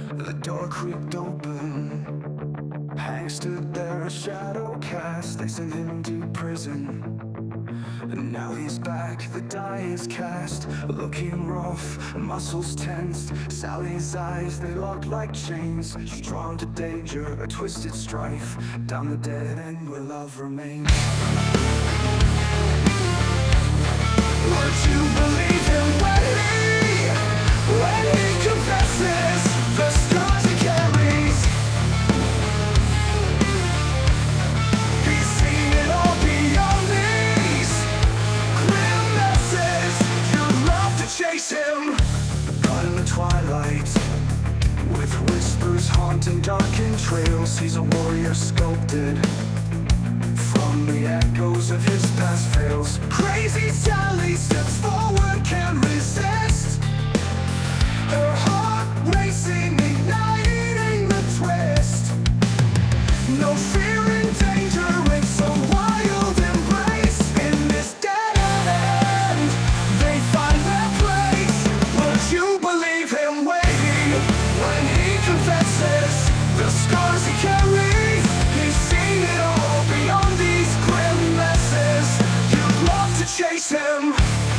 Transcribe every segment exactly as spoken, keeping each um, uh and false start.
The door creaked open. Hank stood there, a shadow cast. They sent him to prison, and now he's back, the die is cast. Looking rough, muscles tensed. Sally's eyes, they locked like chains. She's drawn to danger, a twisted strife. Down the dead end where love remains. Would you believe him when he, when he confesses the scars he carries? He's seen it all beyond these grim messes. You'd love to chase him. Caught in the twilight, with whispers haunting darkened trails. He's a warrior sculpted from the echoes of his past fails. Crazy Sally steps forward, can't resist. Her heart racing, igniting the twist. No fear in danger, it's a wild embrace. In this dead end, they find their place. Would you believe him waiting when he confesses the scars he carries? He's seen it all beyond these grim messes. You'd love to chase him.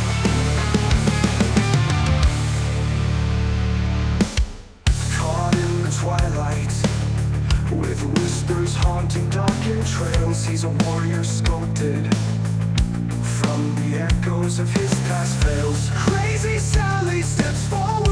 Caught in the twilight, with whispers haunting darkened trails. He's a warrior sculpted from the echoes of his past fails. Crazy Sally steps forward,